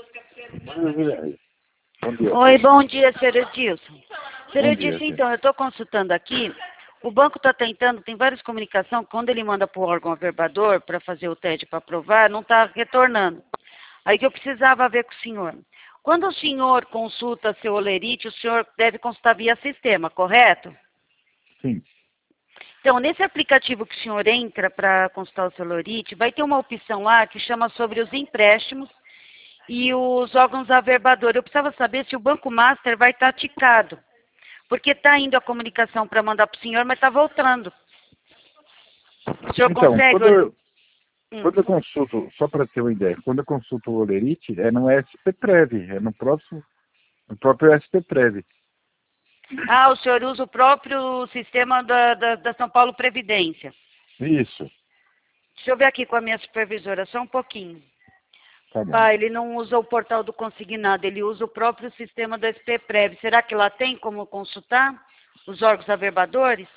Bom dia. Oi, bom dia, senhor Edilson. Senhor Bom Edilson, dia, então, eu estou consultando aqui. O banco está tentando, tem várias comunicações, quando ele manda para o órgão averbador para fazer o TED para aprovar, não está retornando. Aí que eu precisava ver com o senhor. Quando o senhor consulta seu olerite, o senhor deve consultar via sistema, correto? Sim. Então, nesse aplicativo que o senhor entra para consultar o seu olerite, vai ter uma opção lá que chama sobre os empréstimos e os órgãos averbadores. Eu precisava saber se o Banco Master vai estar ticado. Porque está indo a comunicação para mandar para o senhor, mas está voltando. O senhor Então, consegue? quando eu consulto, só para ter uma ideia, quando eu consulto o olerite, é no SPPrev, é no próprio SPPrev. Ah, o senhor usa o próprio sistema da São Paulo Previdência. Isso, Deixa eu ver aqui com a minha supervisora, só um pouquinho. tá bom. Ah, ele não usa o portal do consignado, ele usa o próprio sistema da SPPrev. Será que lá tem como consultar os órgãos averbadores?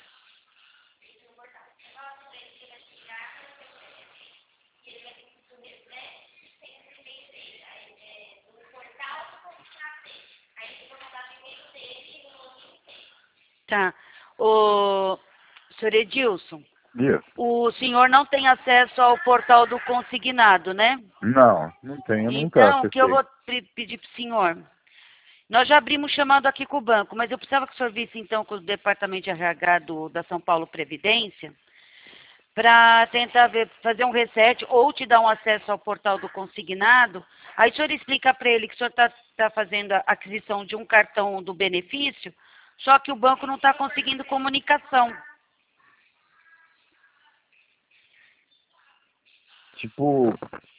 Tá. O senhor Edilson, Isso. o senhor não tem acesso ao portal do consignado, né? Não tenho, eu nunca Então, o que eu acessei. vou pedir para o senhor? Nós já abrimos chamado aqui com o banco, mas eu precisava que o senhor visse, então, com o departamento de RH da São Paulo Previdência, para tentar fazer um reset ou te dar um acesso ao portal do consignado. Aí o senhor explica para ele que o senhor está fazendo a aquisição de um cartão do benefício, só que o banco não está conseguindo comunicação. Tipo,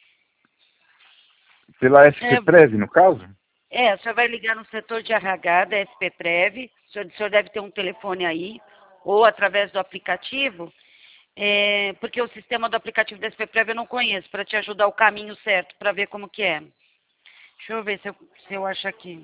pela SPPrev, no caso? O senhor vai ligar no setor de RH da SPPrev, o senhor deve ter um telefone aí, ou através do aplicativo, porque o sistema do aplicativo da SPPrev eu não conheço, para te ajudar o caminho certo, para ver como que é. Deixa eu ver se eu acho aqui.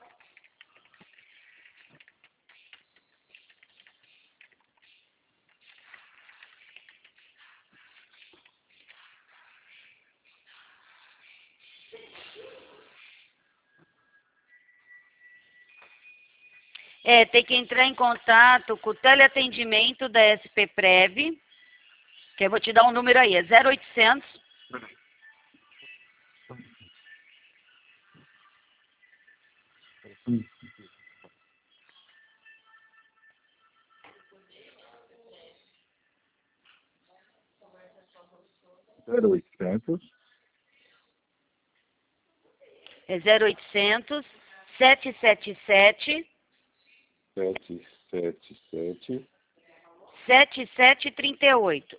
Tem que entrar em contato com o teleatendimento da SPPrev, que eu vou te dar um número aí, é 0800 0800 é 0800 777 777 7738.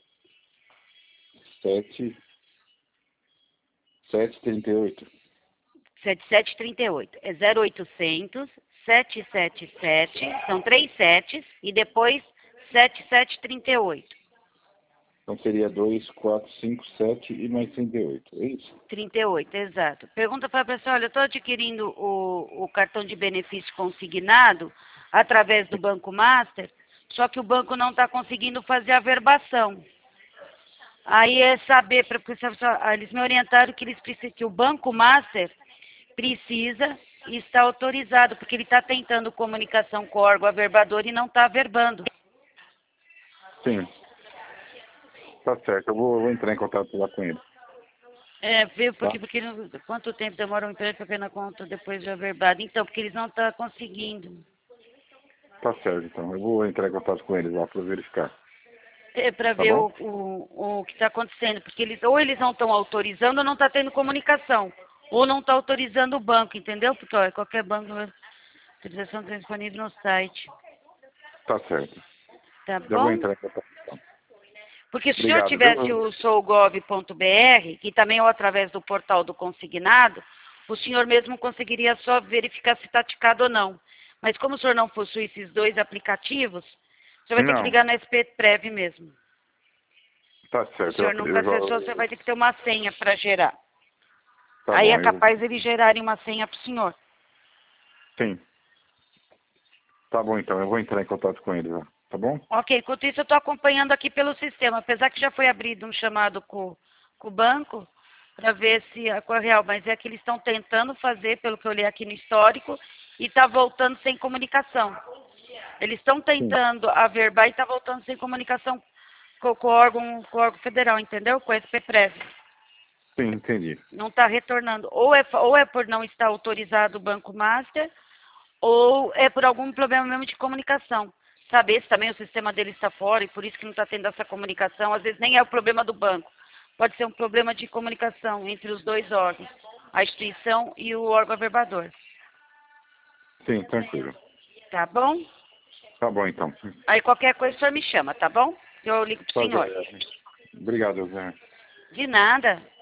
7738. 7738. É 0800 777, são 3 setes, e depois 7738. Então seria 2, 4, 5, 7 e mais 38, é isso? 38, exato. Pergunta para a pessoa, olha, eu estou adquirindo o cartão de benefício consignado através do Banco Master, só que o banco não está conseguindo fazer a verbação. Aí é saber, porque eles me orientaram que eles precisam, que o Banco Master precisa estar autorizado, porque ele está tentando comunicação com o órgão averbador e não está averbando. Sim. Tá certo, eu vou entrar em contato lá com ele. Viu, porque quanto tempo demora um empréstimo para na conta depois de averbado? Então, porque eles não estão conseguindo. Tá certo, então. Eu vou entrar em contato com eles lá para verificar. Para Tá ver bom? o que está acontecendo, porque ou eles não estão autorizando ou não está tendo comunicação, ou não está autorizando o banco, entendeu? Porque olha, qualquer banco, a autorização está disponível no site. Tá certo. Tá Já vou bom? entrar em contato. Então. Porque se o senhor Obrigado, tivesse viu? o sougov.br, que também é através do portal do consignado, o senhor mesmo conseguiria só verificar se está ticado ou não. Mas como o senhor não possui esses dois aplicativos, o senhor vai ter que Não, ligar na SPPrev mesmo. tá Se o certo. senhor nunca acessou, você vai ter que ter uma senha para gerar. Tá Aí bom, é capaz de eles gerarem uma senha para o senhor. Sim. Tá bom, então. Eu vou entrar em contato com eles lá. Tá bom? Ok, enquanto isso eu estou acompanhando aqui pelo sistema. Apesar que já foi abrido um chamado com o banco, para ver se a cor é real. Mas é que eles estão tentando fazer, pelo que eu li aqui no histórico, e está voltando sem comunicação. Eles estão tentando averbar e está voltando sem comunicação com o órgão federal, entendeu? Com a SPPREV. Sim, entendi. Não está retornando. Ou é por não estar autorizado o Banco Master, ou é por algum problema mesmo de comunicação. Saber se também o sistema dele está fora e por isso que não está tendo essa comunicação. Às vezes nem é o problema do banco. Pode ser um problema de comunicação entre os dois órgãos, a instituição e o órgão averbador. Sim, tranquilo. Tá bom? Tá bom, então. Aí qualquer coisa o senhor me chama, tá bom? Eu ligo pro senhor. Obrigado, Zé. De nada.